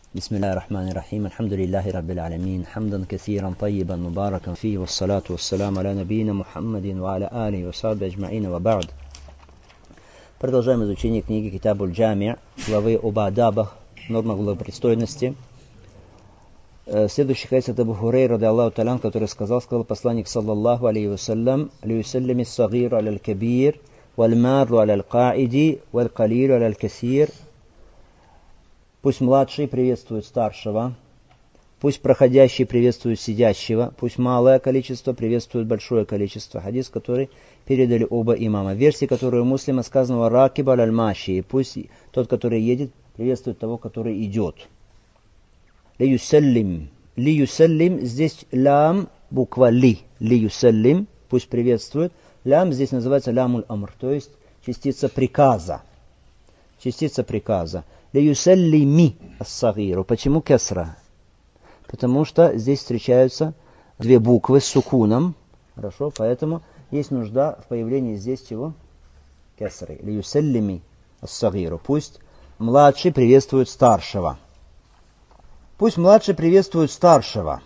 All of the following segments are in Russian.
بسم الله الرحمن الرحيم الحمد لله رب العالمين حمدا كثيرا طيبا مباركا فيه والصلاة والسلام على نبينا محمد وعلى آله وصحبه أجمعين وبعد. Продолжаем изучение книги Китабуль Джами', главы об адабах, нормах благопристойности. Следующий хадис от Абу Хурейра, ради Аллаху та'аля, который сказал посланник саллаллаху алейхи вассалям: «Лиюсаллими ас-сагиру аля-аль-кабир, валь-марру аля-аль-каиди, валь-калиру аля-аль-касир». Пусть младший приветствует старшего, пусть проходящий приветствует сидящего, пусть малое количество приветствует большое количество. Хадис, который передали оба имама. В версии, которую у Муслима сказано «Ракиб аль-маши», пусть тот, который едет, приветствует того, который идет. Лиюсаллим. Лиюсаллим, здесь лям, буква ли. Лиюсаллим, пусть приветствует. Лям здесь называется лямуль амр, то есть частица приказа. Частица приказа. Лиюсаллими ас-сагиру. Почему кесра? Потому что здесь встречаются две буквы с сукуном. Хорошо, поэтому есть нужда в появлении здесь чего? Кесры. Лиюсаллими ас-сагиру. Пусть младший приветствует старшего. Пусть младший приветствует старшего.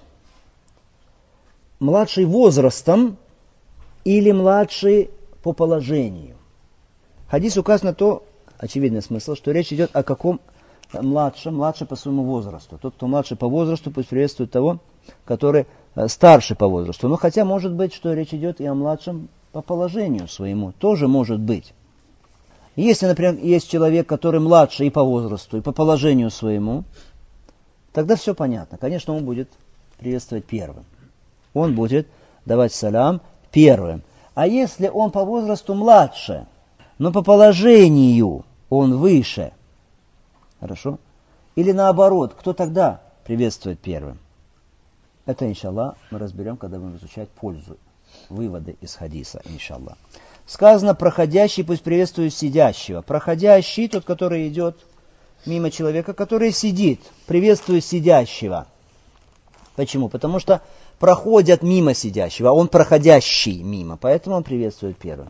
Младший возрастом или младший по положению. Хадис указано на то, очевидный смысл, что речь идет о каком младшем, младший по своему возрасту. Тот, кто младший по возрасту, пусть приветствует того, который старше по возрасту. Но хотя может быть, что речь идет и о младшем по положению своему. Тоже может быть. Если, например, есть человек, который младше и по возрасту, и по положению своему, тогда все понятно. Конечно, он будет приветствовать первым. Он будет давать салям первым. А если он по возрасту младше, но по положению он выше, хорошо? Или наоборот, кто тогда приветствует первым? Это, иншаллах, мы разберем, когда будем изучать пользу, выводы из хадиса, иншаллах. Сказано, проходящий пусть приветствует сидящего. Проходящий, тот, который идет мимо человека, который сидит, приветствует сидящего. Почему? Потому что проходят мимо сидящего, а он проходящий мимо, поэтому он приветствует первым.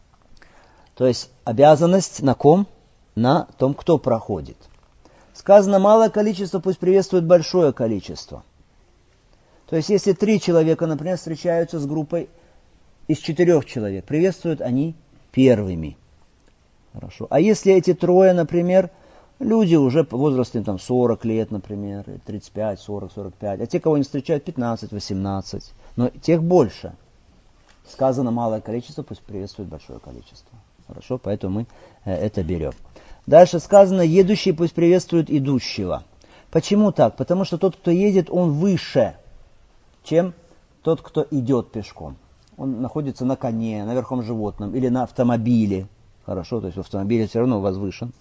То есть обязанность на ком? На том, кто проходит. Сказано, малое количество пусть приветствует большое количество. То есть если 3 человека, например, встречаются с группой из 4 человек, приветствуют они первыми. Хорошо. А если эти 3, например, люди уже по возрасту там, 40 лет, например, 35, 40, 45, а те, кого не встречают, 15, 18, но тех больше. Сказано, малое количество пусть приветствует большое количество. Хорошо, поэтому мы это берем. Дальше сказано, едущий пусть приветствует идущего. Почему так? Потому что тот, кто едет, он выше, чем тот, кто идет пешком. Он находится на коне, на верхом животном или на автомобиле. Хорошо, то есть в автомобиле все равно возвышен.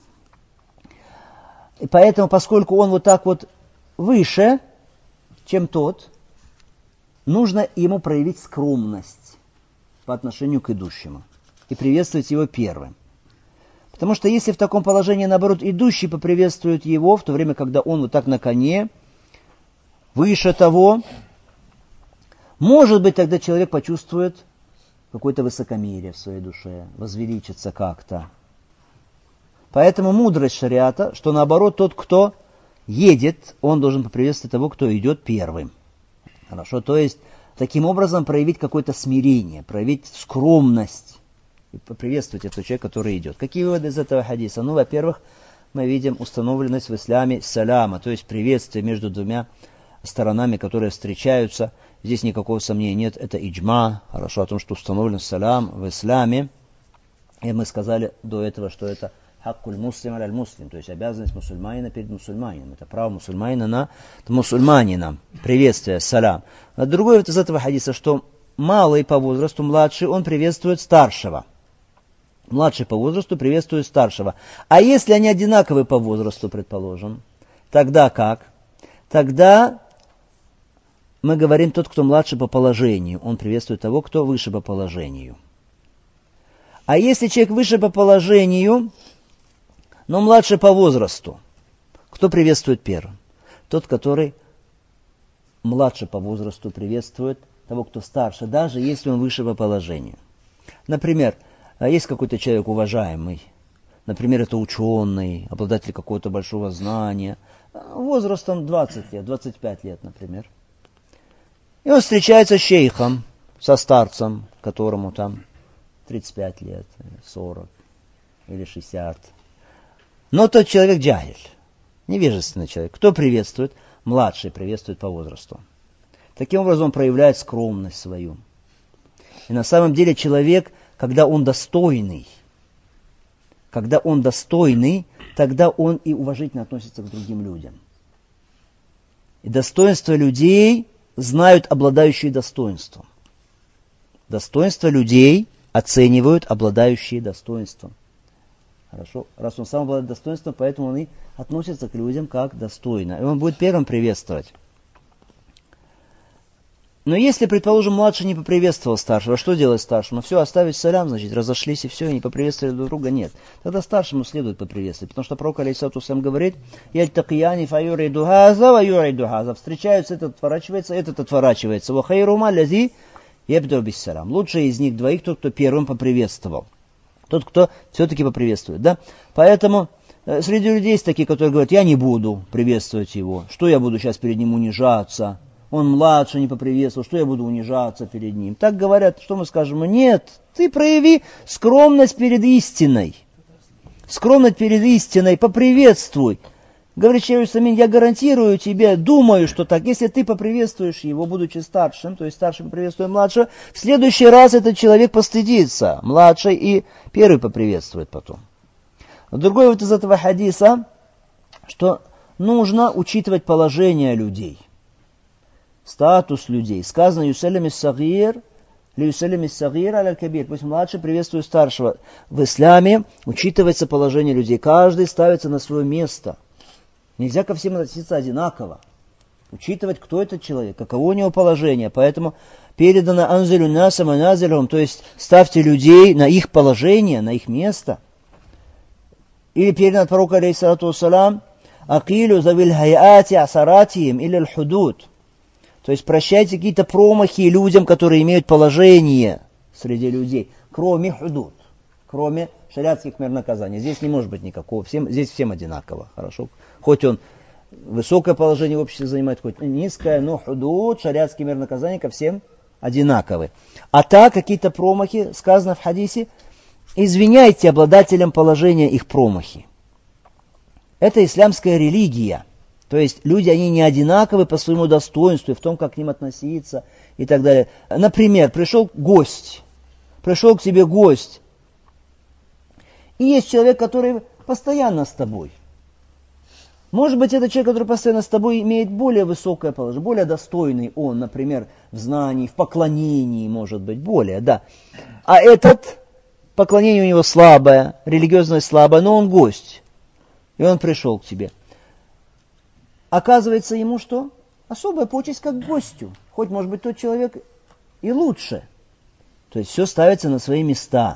И поэтому, поскольку он вот так вот выше, чем тот, нужно ему проявить скромность по отношению к идущему и приветствовать его первым. Потому что если в таком положении, наоборот, идущий поприветствует его, в то время, когда он вот так на коне, выше того, может быть, тогда человек почувствует какое-то высокомерие в своей душе, возвеличится как-то. Поэтому мудрость шариата, что наоборот, тот, кто едет, он должен поприветствовать того, кто идет первым. Хорошо, то есть, таким образом проявить какое-то смирение, проявить скромность. И поприветствовать этого человека, который идет. Какие выводы из этого хадиса? Ну, во-первых, мы видим установленность в исламе саляма, то есть приветствие между двумя сторонами, которые встречаются. Здесь никакого сомнения нет, это иджма, хорошо, о том, что установлен салям в исламе. И мы сказали до этого, что это хаккуль муслим аль муслим, то есть обязанность мусульманина перед мусульманином. Это право мусульманина на мусульманина. Приветствие, салям. А другой вывод из этого хадиса, что малый по возрасту, младший, он приветствует старшего. Младший по возрасту приветствует старшего. А если они одинаковы по возрасту, предположим, тогда как? Тогда мы говорим, тот, кто младше по положению, он приветствует того, кто выше по положению. А если человек выше по положению, но младше по возрасту, кто приветствует первым? Тот, который младше по возрасту приветствует того, кто старше, даже если он выше по положению. Например, есть какой-то человек уважаемый, например, это ученый, обладатель какого-то большого знания, возрастом 20 лет, 25 лет, например. И он встречается с шейхом, со старцем, которому там 35 лет, 40 или 60. Но тот человек джахиль, невежественный человек. Кто приветствует? Младший приветствует по возрасту. Таким образом он проявляет скромность свою. И на самом деле человек, когда он достойный, тогда он и уважительно относится к другим людям. И достоинство людей знают обладающие достоинством. Достоинство людей оценивают обладающие достоинством. Хорошо? Раз он сам обладает достоинством, поэтому он и относится к людям как достойно. И он будет первым приветствовать. Но если, предположим, младший не поприветствовал старшего, что делать старшему? Все, оставить салям, значит, разошлись и все, и не поприветствовали друг друга, нет. Тогда старшему следует поприветствовать, потому что пророк алейхиссалату вассалям говорит: «Яльтакияни фаюриду газа ва юриду газа». Встречаются, этот отворачивается. «Ва хайрума лязи ябду биссалям». Лучший из них двоих тот, кто первым поприветствовал. Тот, кто все-таки поприветствует. Да? Поэтому среди людей есть такие, которые говорят: «Я не буду приветствовать его. Что я буду сейчас перед ним унижаться? Он младше, не поприветствовал, что я буду унижаться перед ним?» Так говорят, что мы скажем? Нет, ты прояви скромность перед истиной. Скромность перед истиной, поприветствуй. Говорит шейх Усаймин: я гарантирую тебе, думаю, что так, если ты поприветствуешь его, будучи старшим, то есть старший поприветствует младшего, в следующий раз этот человек постыдится, младший, и первый поприветствует потом. Другой вот из этого хадиса, что нужно учитывать положение людей. Статус людей. Сказано: «Юсалям ис-сагир, ли юсалям ис-сагир аля-кабир». Пусть младший приветствует старшего. В исламе учитывается положение людей. Каждый ставится на свое место. Нельзя ко всем относиться одинаково. Учитывать, кто этот человек, каково у него положение. Поэтому передано «анзилю наса маназилюхум», то есть ставьте людей на их положение, на их место. Или передано от пророка алейхиссалату вассалам: «Акилю завиль хайати асаратиим или аль-худуд». То есть прощайте какие-то промахи людям, которые имеют положение среди людей, кроме худуд, кроме шариатских мер наказаний. Здесь не может быть никакого, здесь всем одинаково, хорошо? Хоть он высокое положение в обществе занимает, хоть низкое, но худуд, шариатские мер наказаний ко всем одинаковы. А так, какие-то промахи, сказано в хадисе, извиняйте обладателям положения их промахи. Это исламская религия. То есть люди, они не одинаковы по своему достоинству, в том, как к ним относиться и так далее. Например, пришел к тебе гость, и есть человек, который постоянно с тобой. Может быть, этот человек, который постоянно с тобой, имеет более высокое положение, более достойный он, например, в знании, в поклонении, может быть, более, да. А этот, поклонение у него слабое, религиозность слабая, но он гость, и он пришел к тебе. Оказывается ему что? Особая почесть как гостю. Хоть, может быть, тот человек и лучше. То есть все ставится на свои места.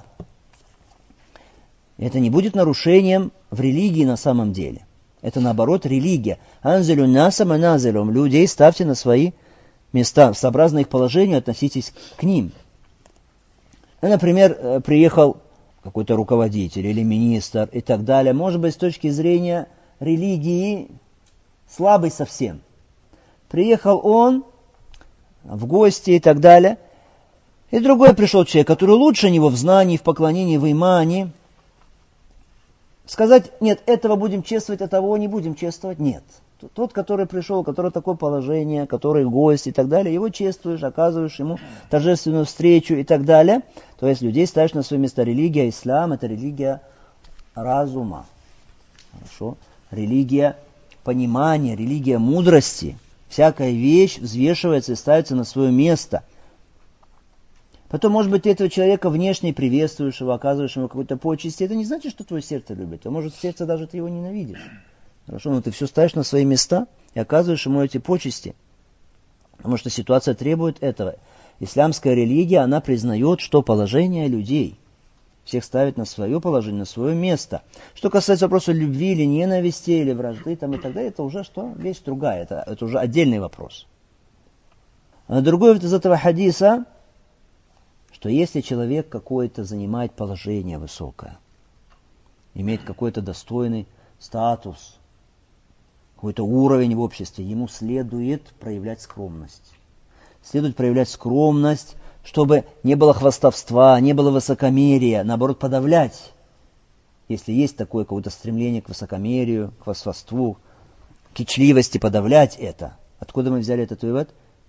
Это не будет нарушением в религии на самом деле. Это наоборот религия. Анзелю наса маназелюм. Людей ставьте на свои места. Сообразно их положению относитесь к ним. Например, приехал какой-то руководитель или министр и так далее. Может быть, с точки зрения религии слабый совсем. Приехал он в гости и так далее. И другой пришел человек, который лучше него в знании, в поклонении, в имане. Сказать: нет, этого будем чествовать, а того не будем чествовать, нет. Тот, который пришел, у которого такое положение, который гость и так далее, его чествуешь, оказываешь ему торжественную встречу и так далее. То есть людей ставишь на свое место. Религия ислам — это религия разума. Хорошо? Религия понимания, религия мудрости. Всякая вещь взвешивается и ставится на свое место. Потом, может быть, ты этого человека внешне приветствуешь его, оказываешь ему какой-то почести. Это не значит, что твое сердце любит. А может, в сердце даже ты его ненавидишь. Хорошо, но ты все ставишь на свои места и оказываешь ему эти почести. Потому что ситуация требует этого. Исламская религия, она признает, что положение людей всех ставит на свое положение, на свое место. Что касается вопроса любви или ненависти, или вражды там, и так далее, это уже что? Вещь другая. Это уже отдельный вопрос. А другой вот из этого хадиса, что если человек какой-то занимает положение высокое, иметь какой-то достойный статус, какой-то уровень в обществе, ему следует проявлять скромность. Следует проявлять скромность, чтобы не было хвастовства, не было высокомерия, наоборот, подавлять. Если есть такое какое-то стремление к высокомерию, к хвастовству, к кичливости, подавлять это. Откуда мы взяли этот вывод?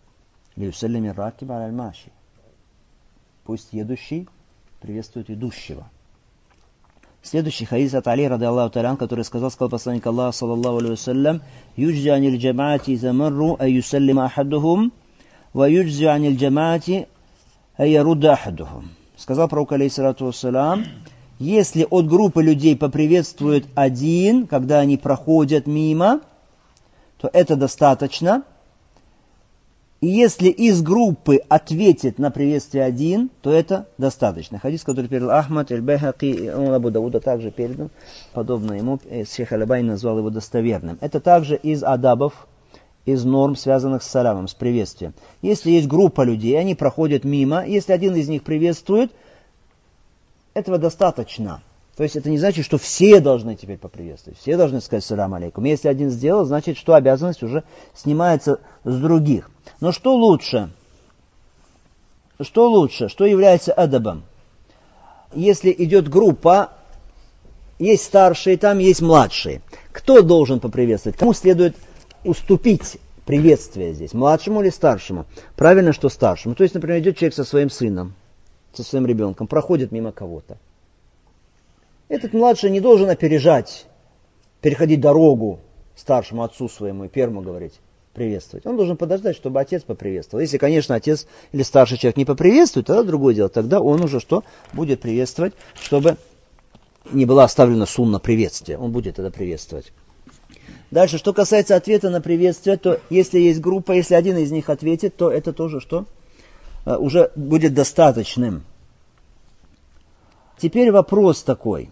Пусть едущий приветствует идущего. Следующий хадис от Али, рады Аллаху та'аля, который сказал посланник Аллаха, саллаллаху алейхи вассалям, «Юджзи анил джамаати иза марру, ай юсаллима ахадухум, ва юджзи анил джамаати, ай ярудда ахадухум». Сказал пророк, алейхиссалату вассалям, если от группы людей поприветствует один, когда они проходят мимо, то это достаточно. И если из группы ответит на приветствие один, то это достаточно. Хадис, который передал Ахмад, Аль-Байхаки, Абу Дауда также передан, подобно ему, Шейх Аль-Албани назвал его достоверным. Это также из адабов, из норм, связанных с саламом, с приветствием. Если есть группа людей, они проходят мимо, если один из них приветствует, этого достаточно. То есть это не значит, что все должны теперь поприветствовать, все должны сказать салам алейкум. Если один сделал, значит, что обязанность уже снимается с других. Но что лучше? Что лучше? Что является адабом? Если идет группа, есть старшие, там есть младшие. Кто должен поприветствовать? Кому следует уступить приветствие здесь? Младшему или старшему? Правильно, что старшему. То есть, например, идет человек со своим сыном, со своим ребенком, проходит мимо кого-то. Этот младший не должен опережать, переходить дорогу старшему отцу своему и первому говорить, приветствовать. Он должен подождать, чтобы отец поприветствовал. Если, конечно, отец или старший человек не поприветствует, тогда другое дело. Тогда он уже что? Будет приветствовать, чтобы не была оставлена сунна приветствия. Он будет тогда приветствовать. Дальше, что касается ответа на приветствие, то если есть группа, если один из них ответит, то это тоже что? Уже будет достаточным. Теперь вопрос такой.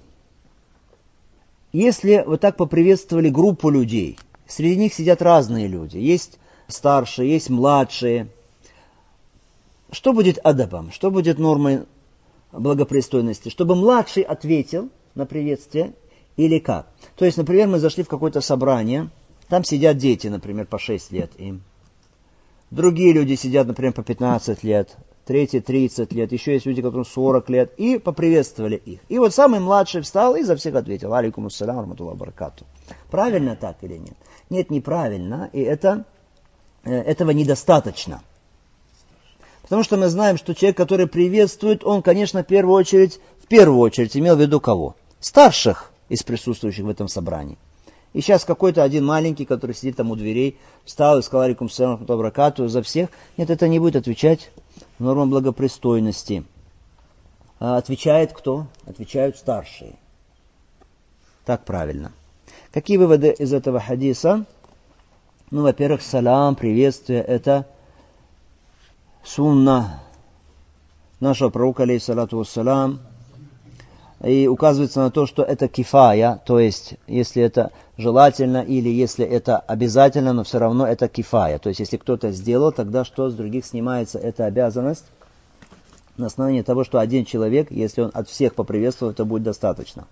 Если вы так поприветствовали группу людей, среди них сидят разные люди, есть старшие, есть младшие, что будет адабом, что будет нормой благопристойности? Чтобы младший ответил на приветствие или как? То есть, например, мы зашли в какое-то собрание, там сидят дети, например, по 6 лет им. Другие люди сидят, например, по 15 лет, третьи 30 лет, еще есть люди, которым 40 лет, и поприветствовали их. И вот самый младший встал и за всех ответил: алейкум ассалям, рахматуллахи ва баракату. Правильно так или нет? Нет, неправильно, и этого недостаточно. Потому что мы знаем, что человек, который приветствует, он, конечно, в первую очередь имел в виду кого? Старших из присутствующих в этом собрании. И сейчас какой-то один маленький, который сидит там у дверей, встал и сказал: алейкум ассалям, рахматуллахи ва баракату, за всех. Нет, это не будет отвечать нормам благопристойности. Отвечает кто? Отвечают старшие. Так правильно. Какие выводы из этого хадиса? Ну, во-первых, салам, приветствие, это сунна нашего пророка, алейхиссалату вассалам. И указывается на то, что это кифая, то есть, если это желательно или если это обязательно, но все равно это кифая. То есть, если кто-то сделал, тогда что с других снимается эта обязанность? На основании того, что один человек, если он от всех поприветствовал, это будет достаточно.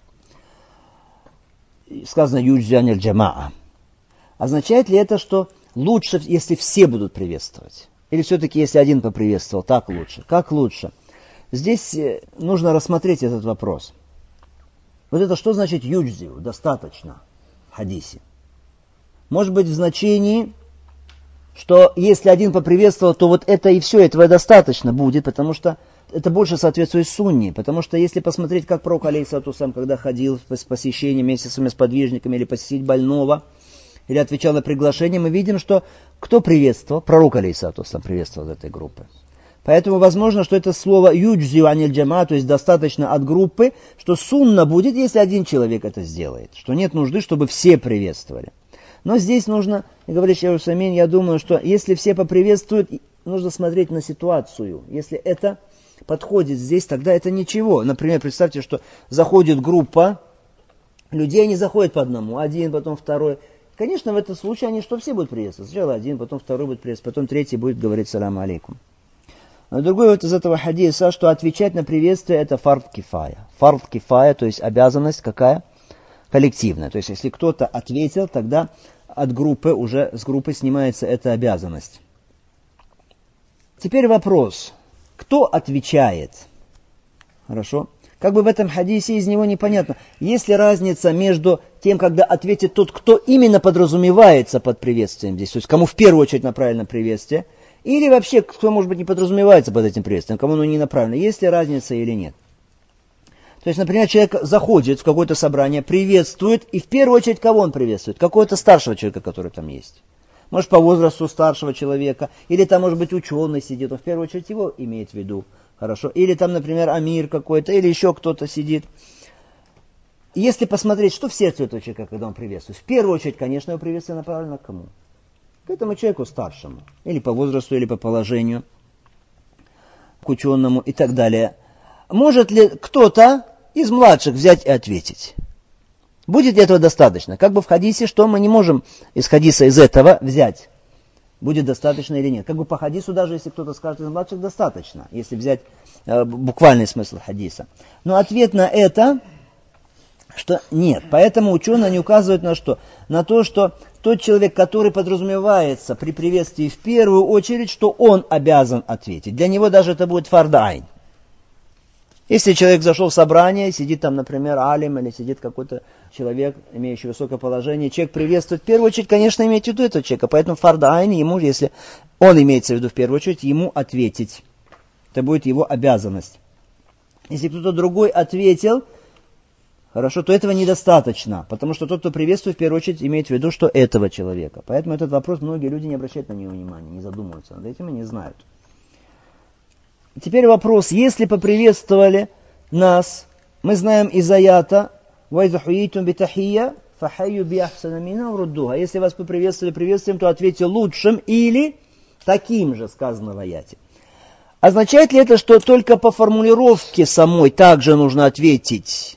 Сказано «юджзи аниль джамаа». Означает ли это, что лучше, если все будут приветствовать? Или все-таки, если один поприветствовал, так лучше? Как лучше? Здесь нужно рассмотреть этот вопрос. Вот это что значит юджзиу, достаточно в хадисе? Может быть в значении, что если один поприветствовал, то вот это и все, этого достаточно будет, потому что это больше соответствует сунне. Потому что если посмотреть, как пророк, алейхиссалату вассалям, когда ходил с посещением вместе с своими сподвижниками, или посетить больного, или отвечал на приглашение, мы видим, что кто приветствовал? Пророк, алейхиссалату вассалям, приветствовал этой группы. Поэтому возможно, что это слово юджзиу аниль джама, то есть достаточно от группы, что сунна будет, если один человек это сделает. Что нет нужды, чтобы все приветствовали. Но здесь нужно, говорит шейх Усаймин, я думаю, что если все поприветствуют, нужно смотреть на ситуацию. Если это подходит здесь, тогда это ничего. Например, представьте, что заходит группа людей, они заходят по одному, один, потом второй. Конечно, в этом случае они что, все будут приветствовать? Сначала один, потом второй будет приветствовать, потом третий будет говорить салам алейкум. Но другой вот из этого хадиса, что отвечать на приветствие это фард кифая. Фард кифая, то есть обязанность какая? коллективно. То есть, если кто-то ответил, тогда от группы уже с группы снимается эта обязанность. Теперь вопрос. Кто отвечает? Хорошо. Как бы в этом хадисе из него непонятно. Есть ли разница между тем, когда ответит тот, кто именно подразумевается под приветствием здесь, то есть кому в первую очередь направлено приветствие, или вообще, кто, может быть, не подразумевается под этим приветствием, кому оно не направлено. Есть ли разница или нет? То есть, например, человек заходит в какое-то собрание, приветствует, и в первую очередь кого он приветствует? Какого-то старшего человека, который там есть. Может, по возрасту старшего человека, или там, может быть, ученый сидит, он в первую очередь его имеет в виду. Хорошо. Или там, например, амир какой-то, или еще кто-то сидит. Если посмотреть, что в сердце этого человека, когда он приветствует, в первую очередь, конечно, его приветствие направлено к кому? К этому человеку старшему. Или по возрасту, или по положению, к ученому и так далее. Может ли кто-то из младших взять и ответить? Будет ли этого достаточно? Как бы в хадисе, что мы не можем из хадиса из этого взять? Будет достаточно или нет? Как бы по хадису, даже если кто-то скажет из младших, достаточно, если взять буквальный смысл хадиса. Но ответ на это, что нет. Поэтому ученые не указывают на что? На то, что тот человек, который подразумевается при приветствии в первую очередь, что он обязан ответить. Для него даже это будет фард айн. Если человек зашел в собрание, сидит там, например, алим, или сидит какой-то человек, имеющий высокое положение, человек приветствует, в первую очередь, конечно, имеет в виду этого человека, поэтому фард айн ему, если он имеется в виду в первую очередь, ему ответить. Это будет его обязанность. Если кто-то другой ответил, хорошо, то этого недостаточно, потому что тот, кто приветствует, в первую очередь, имеет в виду, что этого человека. Поэтому этот вопрос многие люди не обращают на него внимания, не задумываются над этим и не знают. Теперь вопрос, если поприветствовали нас, мы знаем из аята, «Вайза хуитум битахия, фахайю биахсана мина уруддуха». Если вас поприветствовали приветствием, то ответьте лучшим или таким же, сказано в аяте. Означает ли это, что только по формулировке самой также нужно ответить?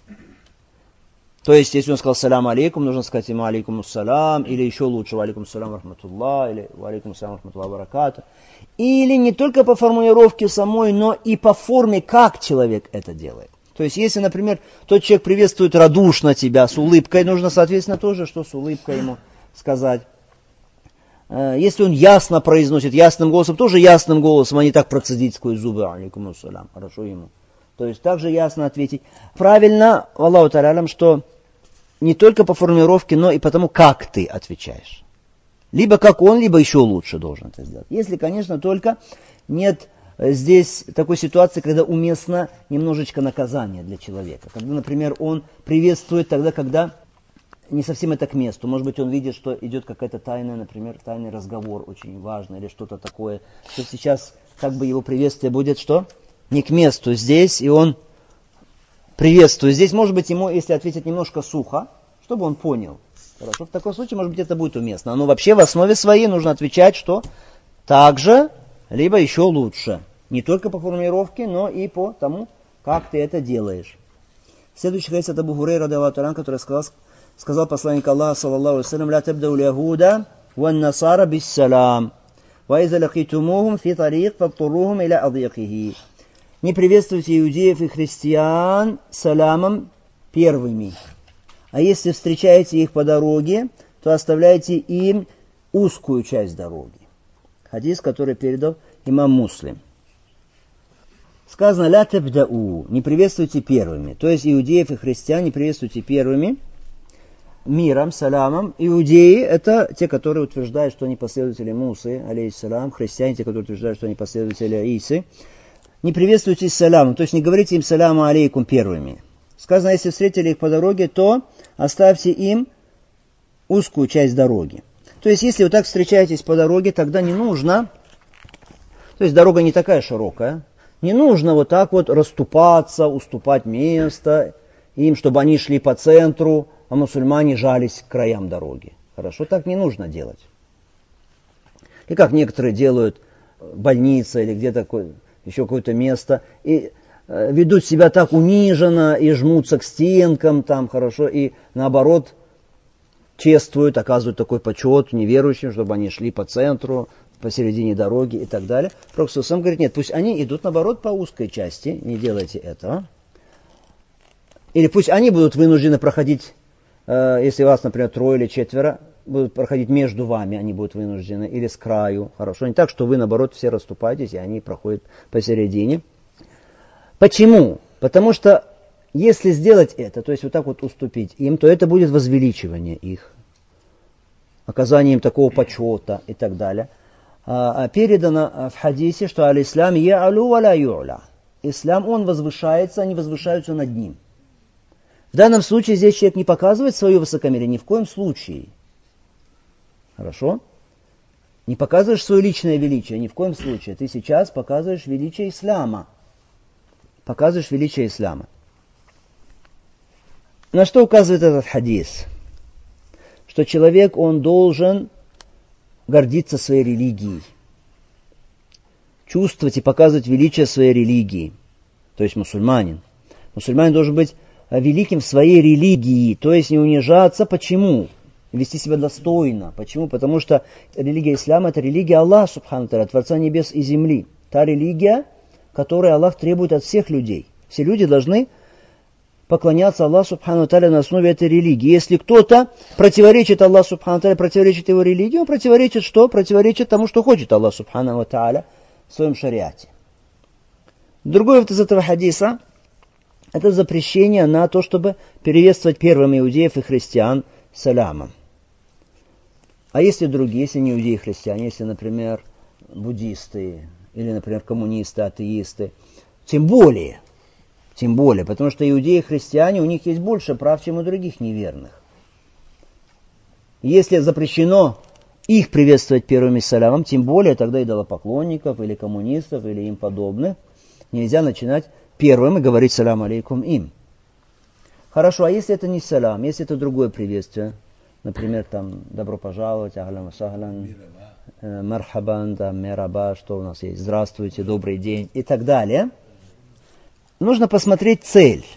То есть, если он сказал «салям алейкум», нужно сказать ему «алейкум ассалям», или еще лучше «алейкум ассалям рахматуллах», или «алейкум ассалям рахматуллах баракату». Или не только по формулировке самой, но и по форме, как человек это делает. То есть, если, например, тот человек приветствует радушно тебя, с улыбкой, нужно, соответственно, тоже, что с улыбкой ему сказать. Если он ясно произносит, ясным голосом, тоже ясным голосом, а не так процедить сквозь зубы, алейкум ассалям, хорошо ему. То есть, также ясно ответить. Правильно, Аллаху та'алям, что не только по формулировке, но и потому, как ты отвечаешь. Либо как он, либо еще лучше должен это сделать. Если, конечно, только нет здесь такой ситуации, когда уместно немножечко наказание для человека. Когда, например, он приветствует тогда, когда не совсем это к месту. Может быть, он видит, что идет какая-то тайная, например, тайный разговор очень важный или что-то такое. Что сейчас как бы его приветствие будет что? Не к месту здесь, и он приветствует. Здесь, может быть, ему, если ответить немножко сухо, чтобы он понял. Хорошо, в таком случае, может быть, это будет уместно. Но вообще в основе своей нужно отвечать, что так же, либо еще лучше. Не только по формулировке, но и по тому, как ты это делаешь. Следующий хадис от Абу Хурейра, радиаллаху та'аля, который сказал посланник Аллаха, саллаллаху алейхи ва саллям, «Ля табдау ляхуда ван насара биссалам, ва иза лакитумухум фи тарик фактурухум иля адьякихи». Не приветствуйте иудеев и христиан саламом первыми. А если встречаете их по дороге, то оставляйте им узкую часть дороги. Хадис, который передал имам Муслим. Сказано «ля табдау», не приветствуйте первыми. То есть иудеев и христиан не приветствуйте первыми. Миром, саламом. Иудеи – это те, которые утверждают, что они последователи Мусы, алейхиссалам. Христиане – те, которые утверждают, что они последователи Исы. Не приветствуйте саламом, то есть не говорите им саляму алейкум первыми. Сказано, если встретили их по дороге, то оставьте им узкую часть дороги. То есть, если вы так встречаетесь по дороге, тогда не нужно, то есть дорога не такая широкая, не нужно вот так вот расступаться, уступать место им, чтобы они шли по центру, а мусульмане жались к краям дороги. Хорошо, так не нужно делать. И как некоторые делают, больница или где-то еще какое-то место, и ведут себя так униженно и жмутся к стенкам там, хорошо, и наоборот чествуют, оказывают такой почет неверующим, чтобы они шли по центру, посередине дороги и так далее. Пророк сам говорит, нет, пусть они идут наоборот по узкой части, не делайте этого. Или пусть они будут вынуждены проходить если вас, например, 3 или 4, будут проходить между вами, они будут вынуждены, или с краю, хорошо, не так, что вы, наоборот, все расступаетесь, и они проходят посередине. Почему? Потому что если сделать это, то есть вот так вот уступить им, то это будет возвеличивание их, оказание им такого почета и так далее. Передано в хадисе, что аль-ислам я'алу ва ла ю'ля. Ислам, он возвышается, они возвышаются над ним. В данном случае здесь человек не показывает свое высокомерие, ни в коем случае. Хорошо? Не показываешь свое личное величие, ни в коем случае. Ты сейчас показываешь величие ислама. Показываешь величие ислама. На что указывает этот хадис? Что человек, он должен гордиться своей религией. Чувствовать и показывать величие своей религии. То есть мусульманин. Мусульманин должен быть великим в своей религии. То есть не унижаться. Почему? Вести себя достойно. Почему? Потому что религия ислама — это религия Аллаха, субхану тааля, Творца небес и земли. Та религия, которую Аллах требует от всех людей. Все люди должны поклоняться Аллаху субхану тааля на основе этой религии. Если кто-то противоречит Аллаху субхану тааля, противоречит его религии, он противоречит что? Противоречит тому, что хочет Аллах субхану тааля в своем шариате. Другой вот из этого хадиса — это запрещение на то, чтобы приветствовать первым иудеев и христиан салямом. А если другие, если не иудеи и христиане, если, например, буддисты, или, например, коммунисты, атеисты, тем более, потому что иудеи и христиане, у них есть больше прав, чем у других неверных. Если запрещено их приветствовать первыми салямом, тем более тогда идолопоклонников, или коммунистов, или им подобных, нельзя начинать первым и говорить салям алейкум им. Хорошо, а если это не салям, если это другое приветствие, например, там, добро пожаловать, ахлян васахлян, мархабан, там, мераба, что у нас есть, здравствуйте, добрый день и так далее, нужно посмотреть цель.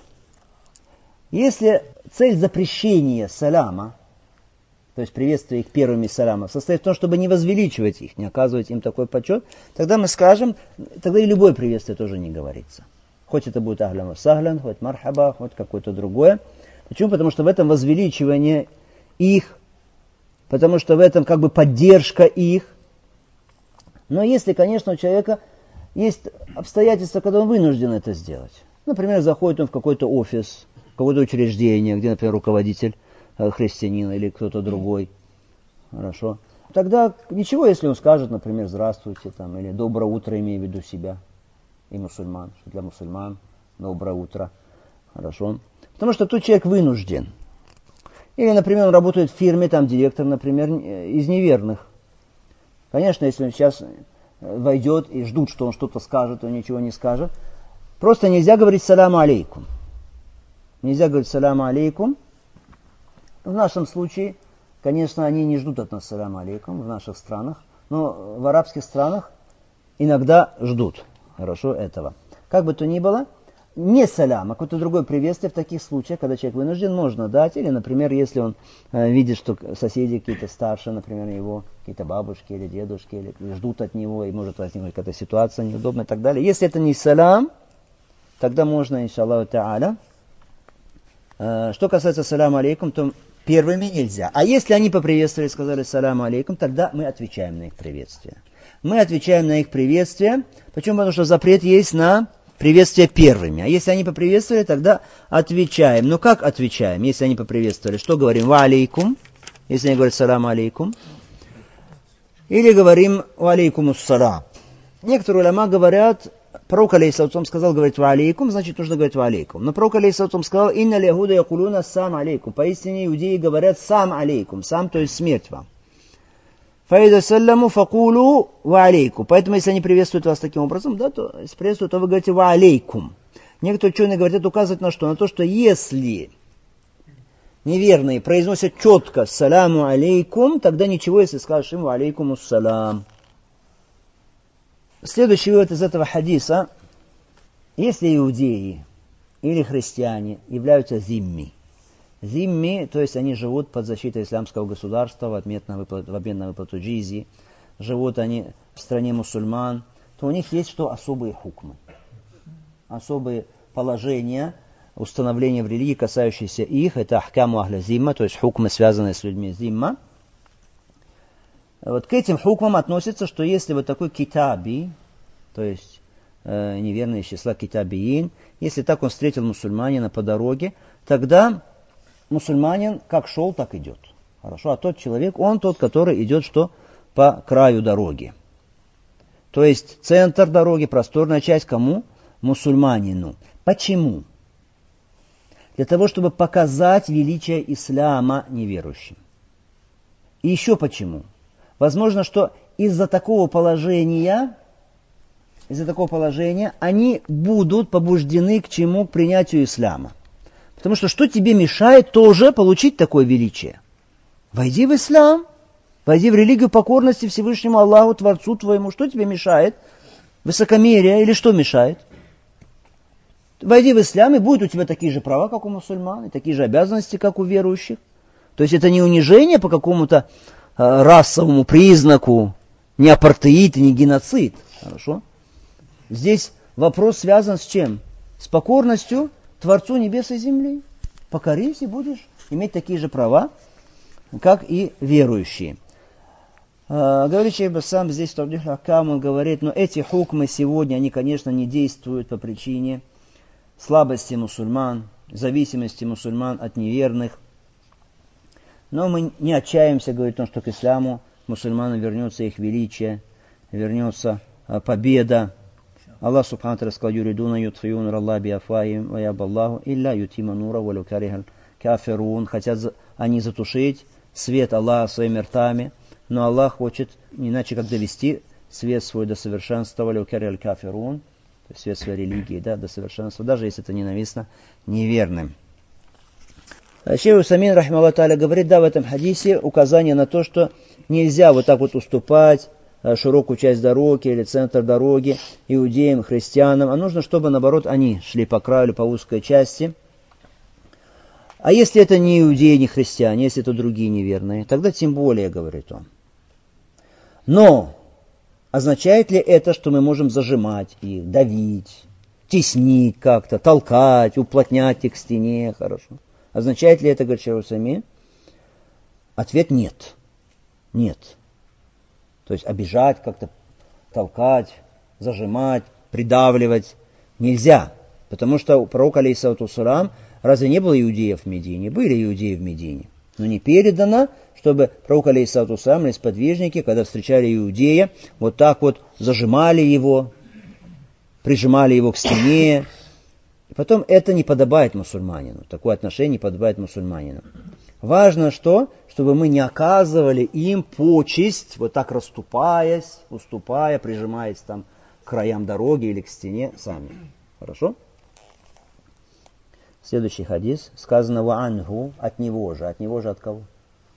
Если цель запрещения саляма, то есть приветствие их первыми саляма, состоит в том, чтобы не возвеличивать их, не оказывать им такой почет, тогда мы скажем, тогда и любое приветствие тоже не говорится. Хоть это будет ахлян васахлян, хоть мархаба, хоть какое-то другое. Почему? Потому что в этом возвеличивание их, потому что в этом как бы поддержка их. Но если, конечно, у человека есть обстоятельства, когда он вынужден это сделать. Например, заходит он в какой-то офис, в какое-то учреждение, где, например, руководитель христианин или кто-то другой. Хорошо. Тогда ничего, если он скажет, например, здравствуйте, там, или доброе утро, имея в виду себя и мусульман, что для мусульман доброе утро. Хорошо. Потому что тут человек вынужден. Или, например, он работает в фирме, там директор, например, из неверных. Конечно, если он сейчас войдет и ждут, что он что-то скажет, он ничего не скажет. Просто нельзя говорить саляму алейкум. Нельзя говорить саляму алейкум. В нашем случае, конечно, они не ждут от нас саляму алейкум в наших странах, но в арабских странах иногда ждут. Хорошо этого. Как бы то ни было, не салям, а какое-то другое приветствие в таких случаях, когда человек вынужден, можно дать. Или, например, если он видит, что соседи какие-то старшие, например, его, какие-то бабушки или дедушки, или ждут от него, и может возникнуть какая-то ситуация неудобная и так далее. Если это не салям, тогда можно, иншаллаху та'аля. Что касается саляму алейкум, то первыми нельзя. А если они поприветствовали и сказали саляму алейкум, тогда мы отвечаем на их приветствие. Мы отвечаем на их приветствие. Почему? Потому что запрет есть на приветствие первыми. А если они поприветствовали, тогда отвечаем. Но как отвечаем, если они поприветствовали? Что говорим? Ва алейкум. Если они говорят салам алейкум. Или говорим ва алейкум уссалам. Некоторые уляма говорят, пророк алейхиссалам сказал говорить ва алейкум, значит нужно говорить ва алейкум. Но пророк алейхиссалам сказал, инна лягуда якулуна сам алейкум. Поистине иудеи говорят сам алейкум. Сам, то есть смерть вам. Фаида саляму факулу ва алейкум. Поэтому, если они приветствуют вас таким образом, да, то приветствуют, то вы говорите ва алейкум. Некоторые ученые говорят, это указывает на что? На то, что если неверные произносят четко саляму алейкум, тогда ничего, если скажешь им ва алейкум уссалам. Следующий вывод из этого хадиса. Если иудеи или христиане являются зимми, зимми, то есть они живут под защитой исламского государства в обмен на выплату джизьи, живут они в стране мусульман, то у них есть что? Особые хукмы, особые положения установления в религии, касающиеся их, это ахкаму ахля зимма, то есть хукмы, связанные с людьми зимма. Вот к этим хукмам относится, что если вот такой китаби, то есть неверный из числа китабиин, если так он встретил мусульманина по дороге, тогда мусульманин как шел, так идет. Хорошо, а тот человек, он тот, который идет что? По краю дороги. То есть центр дороги, просторная часть кому? Мусульманину. Почему? Для того, чтобы показать величие ислама неверующим. И еще почему? Возможно, что из-за такого положения они будут побуждены к чему? К принятию ислама. Потому что тебе мешает тоже получить такое величие? Войди в ислам, войди в религию покорности Всевышнему Аллаху, Творцу твоему. Что тебе мешает? Высокомерие или что мешает? Войди в ислам, и будут у тебя такие же права, как у мусульман, и такие же обязанности, как у верующих. То есть это не унижение по какому-то расовому признаку, не апартеид, не геноцид. Хорошо? Здесь вопрос связан с чем? С покорностью Творцу небес и земли. Покорись и будешь иметь такие же права, как и верующие. Говорит шейх Басам здесь в Тавдих Ахкам, он говорит, но эти хукмы сегодня, они, конечно, не действуют по причине слабости мусульман, зависимости мусульман от неверных. Но мы не отчаемся, говорит он, что к исламу мусульманам вернется их величие, вернется победа. Аллах субхану ва тааля сказал: «Юридуна ютфию нура Аллахи биафвахихим ва яба Аллаху илля ютимма нура валау карихаль кафирун». Хотят они затушить свет Аллаха своими ртами, но Аллах хочет не иначе как довести свет свой до совершенства, валау карихаль кафирун, то есть свет своей религии, да, до совершенства, даже если это ненавистно неверным. Шейх Усамин, рахимахуллах тааля, говорит, да, в этом хадисе указание на то, что нельзя вот так вот уступать широкую часть дороги или центр дороги иудеям, христианам, а нужно, чтобы, наоборот, они шли по краю или по узкой части. А если это не иудеи, не христиане, если это другие неверные, тогда тем более, говорит он. Но означает ли это, что мы можем зажимать их, давить, теснить как-то, толкать, уплотнять их к стене? Хорошо. Означает ли это, говорит шейх Усамин? Ответ нет. Нет. То есть обижать, как-то толкать, зажимать, придавливать нельзя. Потому что у пророка, алейхиссалату вассалям, разве не было иудеев в Медине? Были иудеи в Медине. Но не передано, чтобы пророк, алейхиссалату вассалям, или сподвижники, когда встречали иудея, вот так вот зажимали его, прижимали его к стене. И потом это не подобает мусульманину. Такое отношение не подобает мусульманину. Важно что? Чтобы мы не оказывали им почесть, вот так расступаясь, уступая, прижимаясь там к краям дороги или к стене сами. Хорошо? Следующий хадис. Сказано ва анху, от него же. От него же от кого?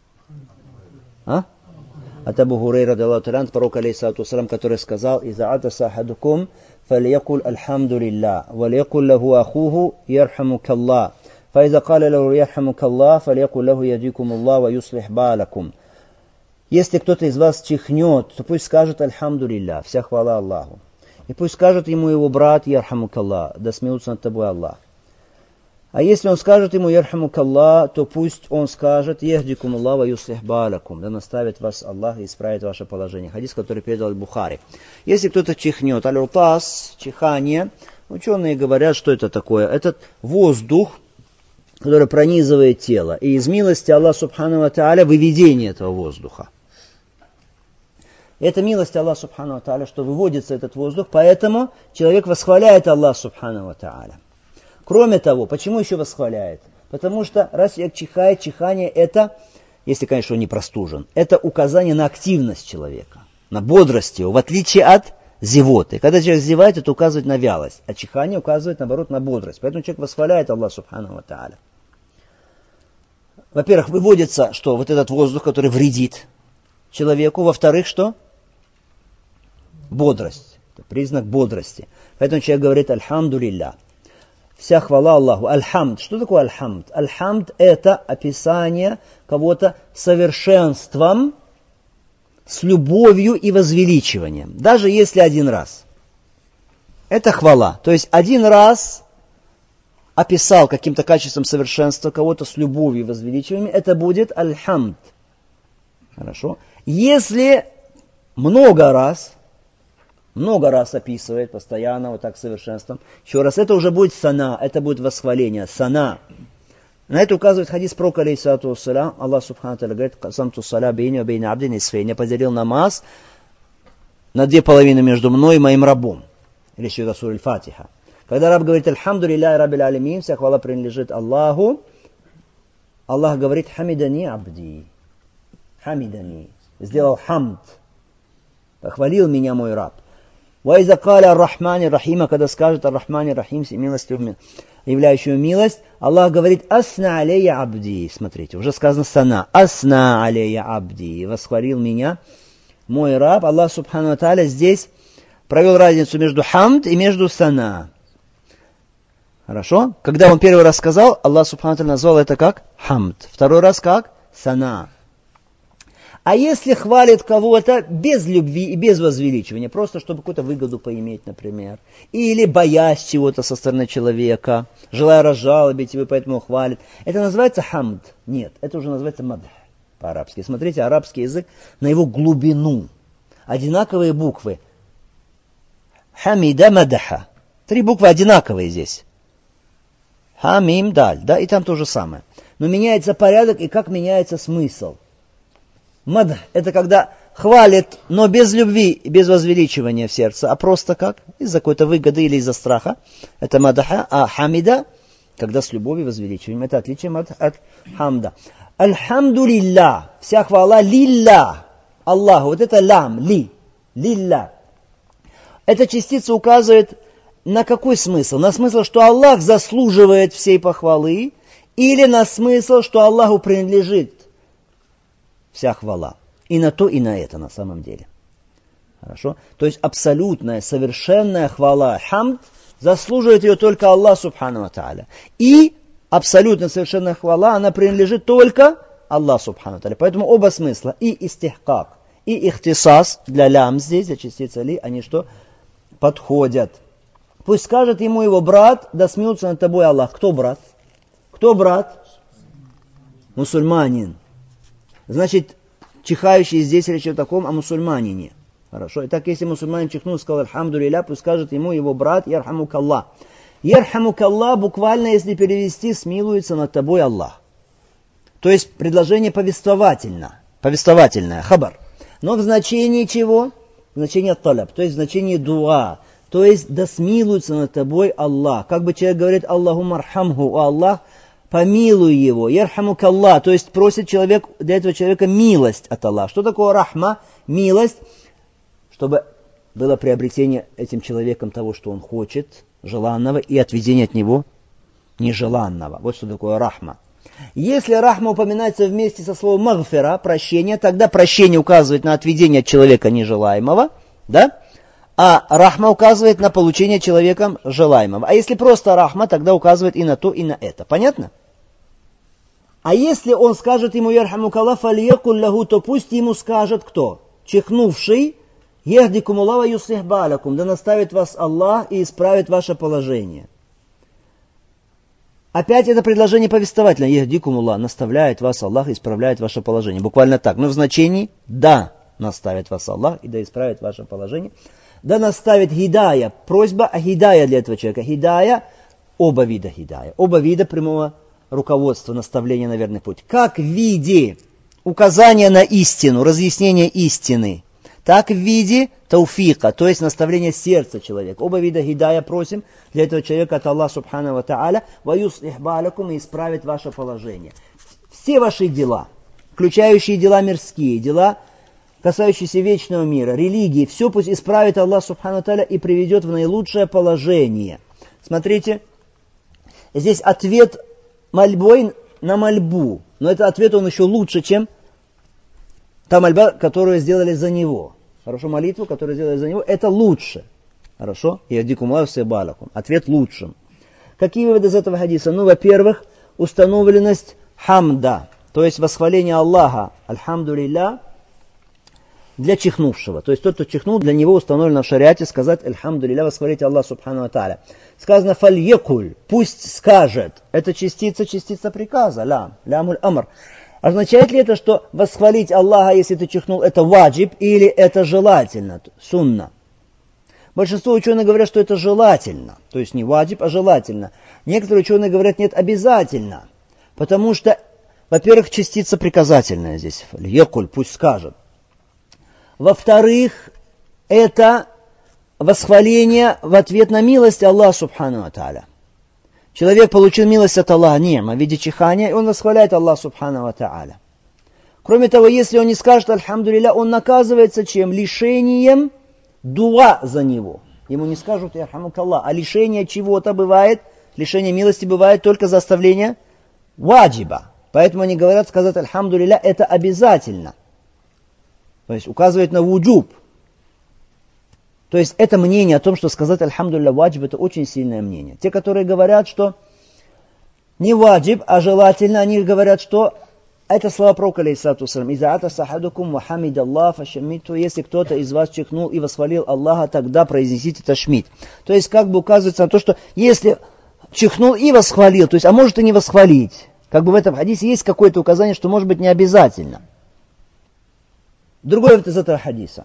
От Абу Хурейра, радиаллаху та'аля, пророк, алейхиссалату вассалям, который сказал: «Иза атаса ахадукум, фалякуль альхамдулилля, валякуль лаху ахуху, ярхамукаллах. فإذا قال له يرحمك الله فليقل له يهديكم الله ويصلح بالكم». Если кто-то из вас чихнет, то пусть скажет альхамдулилля, вся хвала Аллаху. И пусть скажет ему его брат ярхамукаллах, да смеются над тобой Аллах. А если он скажет ему ярхамукаллах, то пусть он скажет яхдикум Аллах ва юслих балакум, да наставит вас Аллах и исправит ваше положение. Хадис, который передал Аль-Бухари. Если кто-то чихнет, аль-утас, чихание, ученые говорят, что это такое. Это воздух, который пронизывает тело. И из милости Аллаха субхану ва тааля выведение этого воздуха. Это милость Аллаха субхану ва тааля, что выводится этот воздух, поэтому человек восхваляет Аллаха субхану ва тааля. Кроме того, почему еще восхваляет? Потому что раз человек чихает, чихание это, если, конечно, он не простужен, это указание на активность человека, на бодрость его, в отличие от зевоты. Когда человек зевает, это указывает на вялость, а чихание указывает, наоборот, на бодрость. Поэтому человек восхваляет Аллаха субхану ва тааля. Во-первых, выводится, что вот этот воздух, который вредит человеку. Во-вторых, что? Бодрость. Это признак бодрости. Поэтому человек говорит альхамдулилля. Вся хвала Аллаху. Аль-хамд. Что такое аль-хамд? Аль-хамд это описание кого-то совершенством, с любовью и возвеличиванием. Даже если один раз. Это хвала. То есть один раз описал каким-то качеством совершенства кого-то с любовью и возвеличиванием, это будет аль-хамд. Хорошо? Если много раз описывает постоянно вот так совершенством, еще раз, это уже будет сана, это будет восхваление, сана. На это указывает хадис пророка, алейхиссалату вассалям. Аллах субхану тааля говорит: «Касамту саля бейни ва бейни абди нисфейн». Я поделил намаз на 2,5 между мной и моим рабом. Или еще это сура Аль-Фатиха. Когда раб говорит: «Альхамду лилляхи раббил алямин», вся хвала принадлежит Аллаху, Аллах говорит: «Хамидани абди». Хамидани. Сделал хамд. Похвалил меня мой раб. «Ва иза каля ар-Рахмани рахима», когда скажет ар-Рахмани рахим, милостью являющую милость, Аллах говорит: «Асна алейя абди». Смотрите, уже сказано сана. «Асна алейя абди». Восхвалил меня мой раб. Аллах субхану ва тааля здесь провел разницу между хамд и между сана. Хорошо? Когда он первый раз сказал, Аллах субхану ва тааля назвал это как хамд. Второй раз как сана. А если хвалит кого-то без любви и без возвеличивания, просто чтобы какую-то выгоду поиметь, например, или боясь чего-то со стороны человека, желая разжалобить его, поэтому хвалит, это называется хамд? Нет, это уже называется мадх по-арабски. Смотрите, арабский язык на его глубину. Одинаковые буквы. Хамида мадаха. 3 буквы одинаковые здесь. Хамим даль, да, и там то же самое. Но меняется порядок и как меняется смысл. Мадх – это когда хвалит, но без любви и без возвеличивания в сердце, а просто как? Из-за какой-то выгоды или из-за страха. Это мадаха. А хамида, когда с любовью и возвеличиванием. Это отличие от хамда. Альхамду лилля. Вся хвала лилля. Аллаху. Вот это лям, ли. Лилля. Эта частица указывает на какой смысл? На смысл, что Аллах заслуживает всей похвалы, или на смысл, что Аллаху принадлежит вся хвала. И на то, и на это на самом деле. Хорошо? То есть абсолютная, совершенная хвала, хамд, заслуживает ее только Аллах субхану ва тааля. И абсолютно совершенная хвала, она принадлежит только Аллаху субхану ва тааля. Поэтому оба смысла, и истихкак, и ихтисас, для лям здесь, для частицы ли, они что? Подходят. Пусть скажет ему его брат: да смеется над тобой Аллах. Кто брат? Кто брат? Мусульманин. Значит, чихающий здесь речь о таком, о мусульманине. Хорошо. Итак, если мусульманин чихнул и сказал альхамду лилля, пусть скажет ему его брат: ярхамукаллах. Ярхамукаллах буквально, если перевести, смилуется над тобой Аллах. То есть предложение повествовательное, хабар. Но в значении чего? В значении талаб, то есть в значении дуа. То есть да смилуется над тобой Аллах. Как бы человек говорит: Аллахумма архамху, о Аллах, помилуй его. Ярхамукаллах, то есть просит человек, для этого человека милость от Аллаха. Что такое рахма? Милость, чтобы было приобретение этим человеком того, что он хочет, желанного, и отведение от него нежеланного. Вот что такое рахма. Если рахма упоминается вместе со словом магфира, прощение, тогда прощение указывает на отведение от человека нежелаемого, да? А рахма указывает на получение человеком желаемого. А если просто рахма, тогда указывает и на то, и на это. Понятно? А если он скажет ему ярхамукаллах фальякуль лаху, то пусть ему скажет кто? Чихнувший: яхдикумуллах ва юслих балакум, да наставит вас Аллах и исправит ваше положение. Опять это предложение повествовательное. Яхдикумуллах, наставляет вас Аллах и исправляет ваше положение. Буквально так. Но в значении да наставит вас Аллах и да исправит ваше положение. Да наставит хидая. Просьба о хидая для этого человека. Хидая, оба вида хидая. Оба вида прямого руководства, наставления на верный путь. Как в виде указания на истину, разъяснения истины, так в виде тауфика, то есть наставления сердца человека. Оба вида хидая просим для этого человека от Аллаха субхану ва тааля: ва юслих балакум, и исправит ваше положение. Все ваши дела, включающие дела мирские, дела, касающиеся вечного мира, религии, все пусть исправит Аллах субхану ва тааля и приведет в наилучшее положение. Смотрите, здесь ответ мольбой на мольбу, но этот ответ он еще лучше, чем та мольба, которую сделали за него. Хорошо, молитву, которую сделали за него, это лучше. Хорошо? Яхдикумуллах ва балакум. Ответ лучшим. Какие выводы из этого хадиса? Ну, во-первых, установленность хамда, то есть восхваление Аллаха, альхамду лилля, для чихнувшего. То есть тот, кто чихнул, для него установлено в шариате сказать «Альхамдулилля», восхвалить Аллах субхану ва тааля. Сказано «Фальекуль», пусть скажет. Это частица приказа, лямуль амр. Означает ли это, что восхвалить Аллаха, если ты чихнул, это ваджиб или это желательно, сунна? Большинство ученых говорят, что это желательно. То есть не ваджиб, а желательно. Некоторые ученые говорят, нет, обязательно. Потому что, во-первых, частица приказательная здесь. Фальекуль, пусть скажет. Во-вторых, это восхваление в ответ на милость Аллаха субхану ва тааля. Человек получил милость от Аллаха, ни'ма, в виде чихания, и он восхваляет Аллаха субхану ва тааля. Кроме того, если он не скажет «Альхамдулилля», он наказывается чем? Лишением дуа за него. Ему не скажут «Ярхамукаллах», а лишение чего-то бывает, лишение милости бывает только за оставление ваджиба. Поэтому они говорят, сказать «Альхамдулилля» это обязательно. То есть указывает на вуджуб. То есть это мнение о том, что сказать «Альхамдулилля» ваджиб, это очень сильное мнение. Те, которые говорят, что не ваджиб, а желательно, они говорят, что это слова пророка, алейхиссалату вассалям. «Иза ата сахадукум ва хамидаллах фашамиту». Если кто-то из вас чихнул и восхвалил Аллаха, тогда произнесите ташмид. То есть как бы указывается на то, что если чихнул и восхвалил, то есть, а может и не восхвалить. Как бы в этом хадисе есть какое-то указание, что может быть не обязательно. Другой из этого хадиса.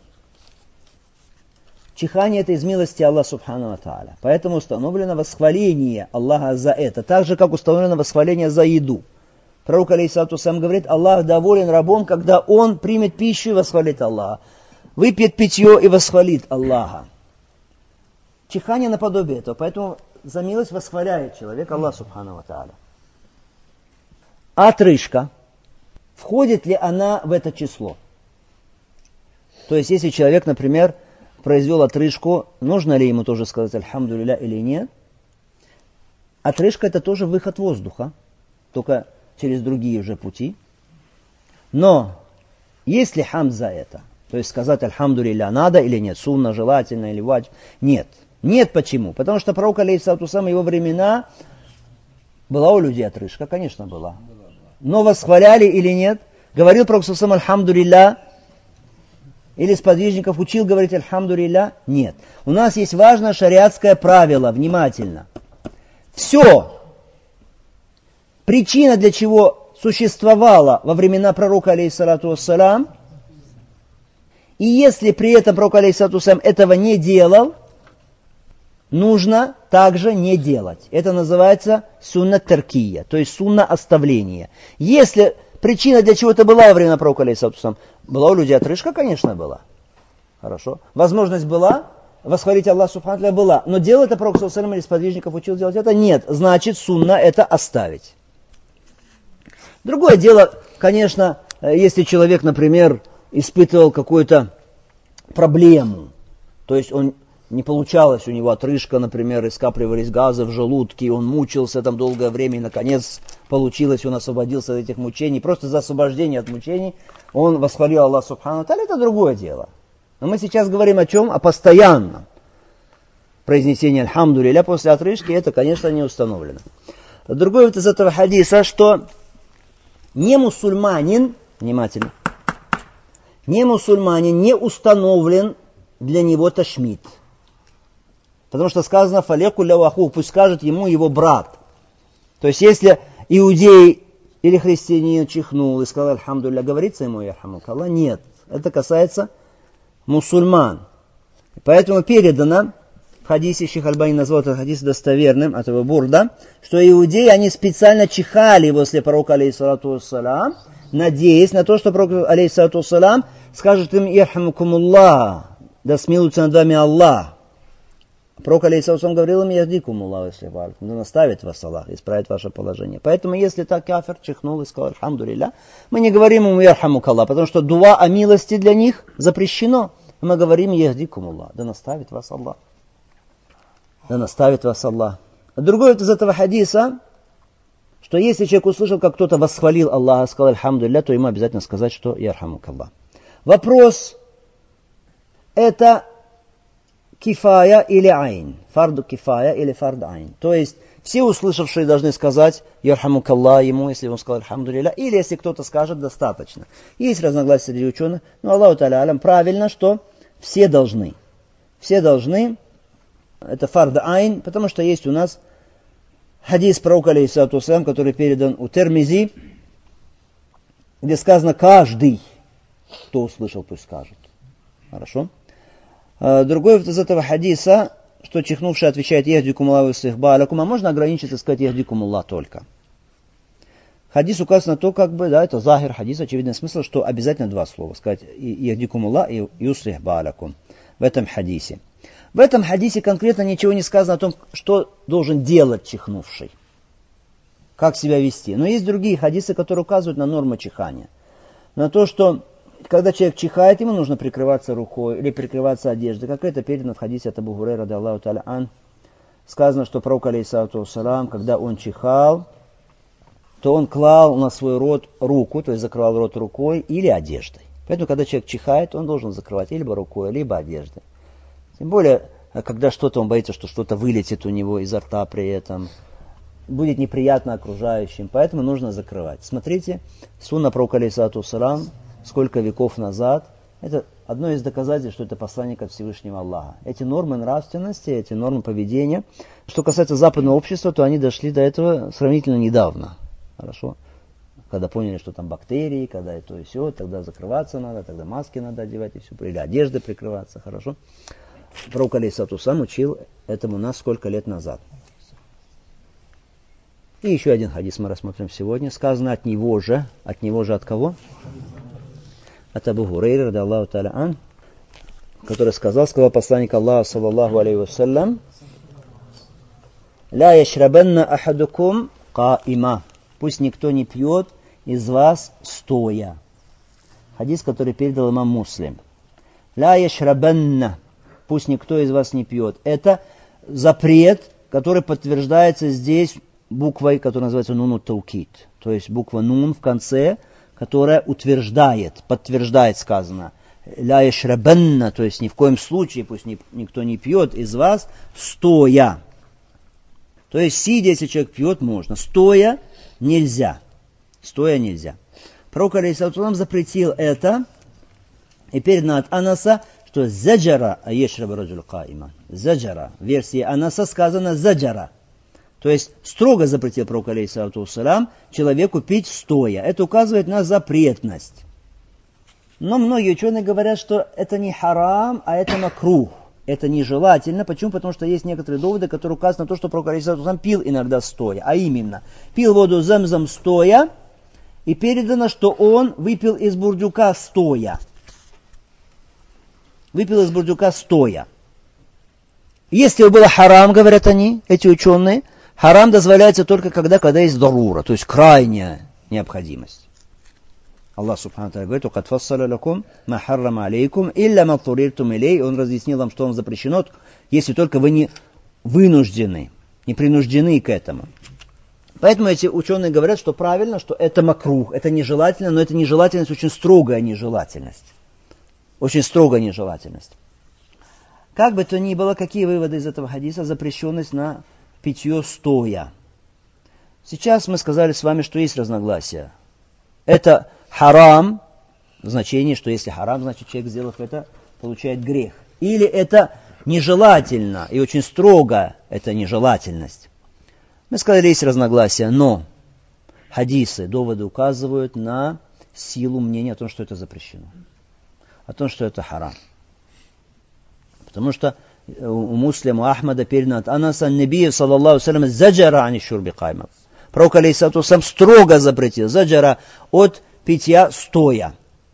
Чихание это из милости Аллаха субхану ва тааля. Поэтому установлено восхваление Аллаха за это. Так же, как установлено восхваление за еду. Пророк, алейхиссалату вассалям, говорит, Аллах доволен рабом, когда он примет пищу и восхвалит Аллаха. Выпьет питье и восхвалит Аллаха. Чихание наподобие этого. Поэтому за милость восхваляет человек Аллах субхану ва тааля. Отрыжка. Входит ли она в это число? То есть, если человек, например, произвел отрыжку, нужно ли ему тоже сказать «Альхамдулилля» или нет? Отрыжка это тоже выход воздуха, только через другие уже пути. Но есть ли хамд за это? То есть сказать «Альхамдулилля» надо или нет? Сунна, желательно или ваджиб? Нет. Нет почему? Потому что пророк, алейхиссалату вассалям, его времена была у людей отрыжка, конечно была. Но восхваляли или нет? Говорил пророк, «Альхамдулилля», или сподвижников учил говорить «Альхамдулилля»? Нет. У нас есть важное шариатское правило, внимательно. Все, причина для чего существовала во времена пророка, алейхиссалату вассалям, и если при этом пророк, алейхиссалату вассалям, этого не делал, нужно также не делать. Это называется сунна таркия, то есть сунна оставления. Если причина для чего-то была во времена пророка, алейхиссалату вассалям, была у людей отрыжка, конечно, была. Хорошо. Возможность была, восхвалить Аллаха субхану ва тааля была. Но делал это пророк, саллаллаху алейхи ва саллям, или сподвижников учил делать это? Нет. Значит, сунна это оставить. Другое дело, конечно, если человек, например, испытывал какую-то проблему, то есть он не получалось у него отрыжка, например, и скапливались газы в желудке, и он мучился там долгое время, и наконец получилось, он освободился от этих мучений. Просто за освобождение от мучений он восхвалил Аллаха субхану ва тааля, это другое дело. Но мы сейчас говорим о чем? О постоянном произнесении «Альхамдулилля» после отрыжки, это, конечно, не установлено. Другое из этого хадиса, что не мусульманин, внимательно, не мусульманин не установлен для него ташмид. Потому что сказано «фалеку ляваху», пусть скажет ему его брат. То есть, если иудей или христианин чихнул и сказал «Альхамдулилля», говорится ему «Ярхамукаллах»? Нет. Это касается мусульман. Поэтому передано, в хадисе, Шейх Альбани назвал этот хадис достоверным, от Абу Бурда, что иудеи, они специально чихали возле пророка, алейхиссалату вассалям, надеясь на то, что пророк, алейхиссалату вассалям, скажет им «Ярхамукумуллах», да смилуется над вами Аллах. Пророк, алейхиссалату вассалям, говорил им «Яхдикумуллах, если да наставит вас Аллах, исправит ваше положение». Поэтому, если так кафир чихнул и сказал «Альхамдулилля», мы не говорим ему «Ярхамукаллах», потому что дуа о милости для них запрещено. Мы говорим «Яхдикумуллах», да наставит вас Аллах. Да наставит вас Аллах. Другое из этого хадиса, что если человек услышал, как кто-то восхвалил Аллаха, сказал «Альхамдулилля», то ему обязательно сказать, что «Ярхамукаллах». Вопрос, это кифая или айн, фарду кифая или фард айн. То есть Все услышавшие должны сказать «Ярхамукаллах» ему, если он сказал «Альхамдулилля», или если кто-то скажет «достаточно». Есть разногласия среди ученых, но Аллаху Та'аля алям правильно, что все должны. Все должны, это фард айн, потому что есть у нас хадис пророка, алейхиссалату вассалям, который передан у Термизи, где сказано «каждый, кто услышал, пусть скажет». Хорошо? Другой из этого хадиса, что чихнувший отвечает «Яхдикумуллаху вассихба алякум», а можно ограничиться и сказать «Яхдикумуллах» только. Хадис указан на то, как бы, да, это захир хадис, очевидный смысл, что обязательно два слова, сказать «Яхдикумуллах» и «Юссихба алякум» в этом хадисе. В этом хадисе конкретно ничего не сказано о том, что должен делать чихнувший, как себя вести. Но есть другие хадисы, которые указывают на норму чихания. На то, что когда человек чихает, ему нужно прикрываться рукой или прикрываться одеждой. Как это передано в хадисе от Абу Хурайры, радиаллаху та'аля ан. Сказано, что пророк, алейхиссалату вассалам, когда он чихал, то он клал на свой рот руку, то есть закрывал рот рукой или одеждой. Поэтому, когда человек чихает, он должен закрывать либо рукой, либо одеждой. Тем более, когда что-то он боится, что что-то вылетит у него изо рта при этом, будет неприятно окружающим, поэтому нужно закрывать. Смотрите, сунна пророка, алейхиссалату вассалам, сколько веков назад, это одно из доказательств, что это посланник от Всевышнего Аллаха. Эти нормы нравственности, эти нормы поведения, что касается западного общества, то они дошли до этого сравнительно недавно. Хорошо? Когда поняли, что там бактерии, когда и то и все, тогда закрываться надо, тогда маски надо одевать и все, или одежды прикрываться, хорошо? Пророк, алейхиссалату вассалам, учил этому нас сколько лет назад. И еще один хадис мы рассмотрим сегодня. Сказано от него же от кого? От Абу Хурайры, радиаллаху та'аля ан, который сказал посланник Аллаха, саллаллаху алейхи вассалям, «Ля яшрабанна ахадукум каима». Пусть никто не пьет из вас стоя. Хадис, который передал имам Муслим. «Ля яшрабанна». Пусть никто из вас не пьет. Это запрет, который подтверждается здесь буквой, которая называется нуну таукид. То есть буква нун в конце, которая утверждает, подтверждает сказано. Ля яшрабанна, то есть ни в коем случае пусть никто не пьет из вас стоя. То есть сидя, если человек пьет, можно. Стоя нельзя. Стоя нельзя. Пророк, алейхиссалату вассалам, запретил это. И передано от Анаса, что заджара аешраба раджуль каима. Заджара. В версии Анаса сказано заджара. То есть строго запретил пророк, алейхиссалату вассалам, человеку пить стоя. Это указывает на запретность. Но многие ученые говорят, что это не харам, а это макрух. Это нежелательно. Почему? Потому что есть некоторые доводы, которые указывают на то, что пророк, алейхиссалату вассалам, пил иногда стоя. А именно, пил воду замзам стоя, и передано, что он выпил из бурдюка стоя. Выпил из бурдюка стоя. Если бы было харам, говорят они, эти ученые, харам дозволяется только когда есть дарура, то есть крайняя необходимость. Аллах субхану ва тааля говорит: «Кад фассаля лакум ма харрама алейкум илля ма туриртум илей». Он разъяснил вам, что вам запрещено, если только вы не вынуждены, не принуждены к этому. Поэтому эти ученые говорят, что правильно, что это макрух, это нежелательно, но эта нежелательность очень строгая нежелательность. Очень строгая нежелательность. Как бы то ни было, какие выводы из этого хадиса? Запрещенность на питье стоя. Сейчас мы сказали с вами, что есть разногласия. Это харам, в значении, что если харам, значит человек, сделав это, получает грех. Или это нежелательно и очень строго, это нежелательность. Мы сказали, есть разногласия, но хадисы, доводы указывают на силу мнения о том, что это запрещено. О том, что это харам. Потому что у Муслима, у Ахмада передано от Анаса, Набия, саллаллаху салям, заджара ани шурби кайма. Пророк, алейхиссалату вассалям, строго запретил заджара от питья стоя.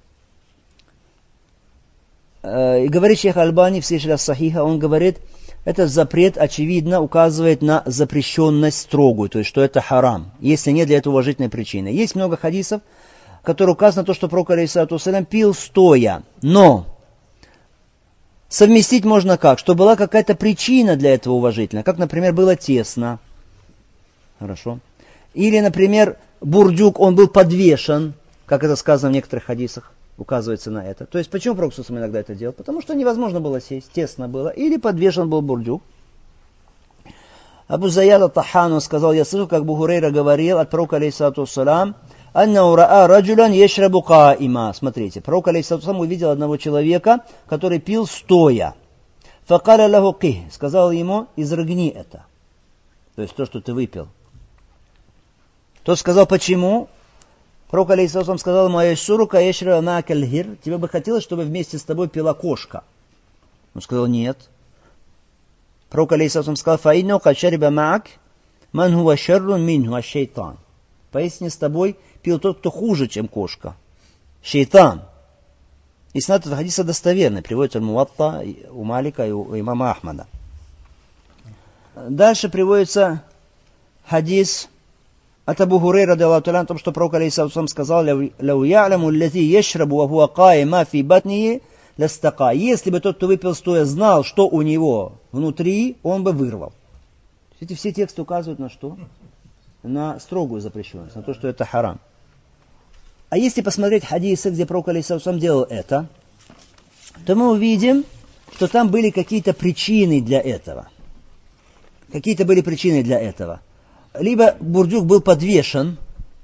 И говорит шейх Альбани в Сихах Сахиха, он говорит, этот запрет, очевидно, указывает на запрещенность строгую, то есть, что это харам, если нет для этого уважительной причины. Есть много хадисов, в которых указано то, что пророк, алейхиссалату вассалям, пил стоя, но совместить можно как? Что была какая-то причина для этого уважительная, как, например, было тесно. Хорошо. Или, например, бурдюк, он был подвешен, как это сказано в некоторых хадисах, указывается на это. То есть, почему пророк иногда это делал? Потому что невозможно было сесть, тесно было, или подвешен был бурдюк. Абу Заяд ат-Тахану сказал, я слышал, как Абу Хурейра говорил от пророка, алейхиссалату вассалам, аннау раа раджулян яшрабу каима. Смотрите, пророк, алейхиссалату вассалам, увидел одного человека, который пил стоя. Факаля лаху ких, сказал ему, изрыгни это. То есть то, что ты выпил. Тот сказал, почему? Пророк, алейхиссалату вассалам, сказал ему, айшурука яшраба маакаль гир. Тебе бы хотелось, чтобы вместе с тобой пила кошка? Он сказал, нет. Пророк, алейхиссалату сказал, «Фаинну кашариба маак, ман хуа шаррун минху аш-шейтан». Поистине с тобой пил тот, кто хуже, чем кошка. Шейтан. Иснад этот хадис достоверный, приводится в Муатта у Малика и у имама Ахмада. Дальше приводится хадис от Абу Хурейра, радиаллаху та'аля, о том, что пророк, алейхиссалату сказал, «Лау я'ламу аллази яшрабу ва хуа каима фи батнихи ластака». Если бы тот, кто выпил стоя, знал, что у него внутри, он бы вырвал. Эти все тексты указывают на что? На строгую запрещенность, на то, что это харам. А если посмотреть хадисы, где пророк, алейхиссалату делал это, то мы увидим, что там были какие-то причины для этого. Какие-то были причины для этого. Либо бурдюк был подвешен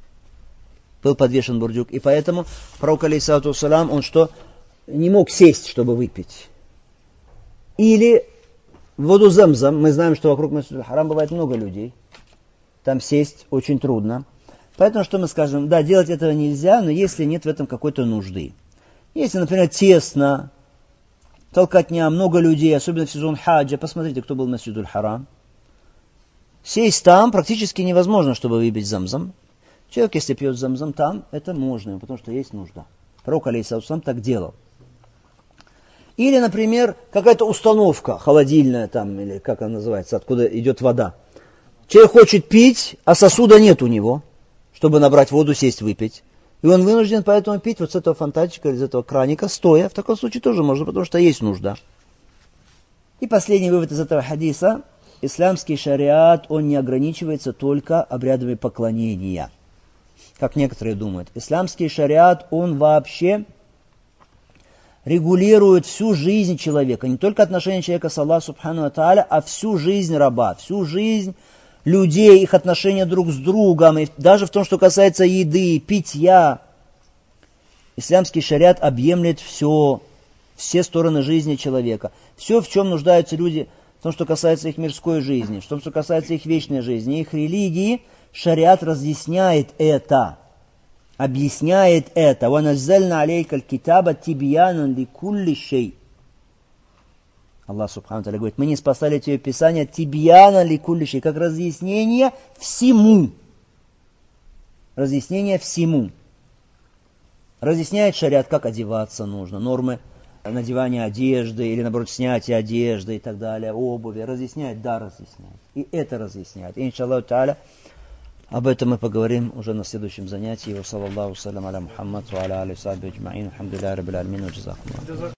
бурдюк, и поэтому пророк, алейхиссалату вассалам, он что? Не мог сесть, чтобы выпить. Или в воду Замзам, мы знаем, что вокруг Масджид аль-Харам бывает много людей. Там сесть очень трудно. Поэтому что мы скажем? Да, делать этого нельзя, но если нет в этом какой-то нужды. Если, например, тесно, толкотня, много людей, особенно в сезон хаджа, посмотрите, кто был в Масджид аль-Харам. Сесть там практически невозможно, чтобы выпить Замзам. Человек, если пьет Замзам там, это можно, потому что есть нужда. Пророк, алейхиссалату так делал. Или, например, какая-то установка холодильная там, или как она называется, откуда идет вода. Человек хочет пить, а сосуда нет у него, чтобы набрать воду, сесть, выпить. И он вынужден поэтому пить вот с этого фонтанчика, из этого краника, стоя. В таком случае тоже можно, потому что есть нужда. И последний вывод из этого хадиса. Исламский шариат, он не ограничивается только обрядами поклонения. Как некоторые думают. Исламский шариат, он вообще регулирует всю жизнь человека, не только отношения человека с Аллахом субхану ва тааля, а всю жизнь раба, всю жизнь людей, их отношения друг с другом, и даже в том, что касается еды, питья. Исламский шариат объемлет все стороны жизни человека. Все, в чем нуждаются люди, в том, что касается их мирской жизни, в том, что касается их вечной жизни, их религии, шариат разъясняет это. Объясняет это. وَنَزَّلْنَا عَلَيْكَ الْكِتَابَ تِبْيَانًا لِكُلِّ شَيْءٍ. Аллах субхану тааля говорит, мы не спасали тебе Писание тибьяна ликулли шей, как разъяснение всему. Разъяснение всему. Разъясняет шариат, как одеваться нужно, нормы надевания одежды или, наоборот, снятия одежды и так далее, обуви. Разъясняет, да, разъясняет. И это разъясняет. И, иншаллаху тааля, об этом мы поговорим уже на следующем занятии. Ва саллаллаху салям аля Мухаммад ва аля алейхи ва сахбихи аджмаин. Алхамдулиллахи раббил аламин ва джазакумуллах.